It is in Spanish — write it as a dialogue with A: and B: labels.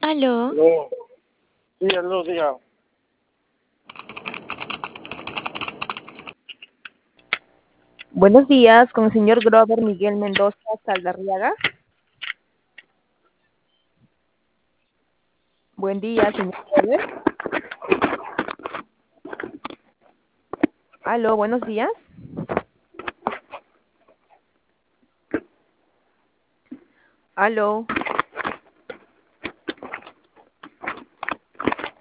A: Aló,
B: Aló. Sí, aló, diga.
C: Buenos días, con el señor Grover Miguel Mendoza Saldarriaga. Buen día, señor Grover. Aló, buenos días. Aló.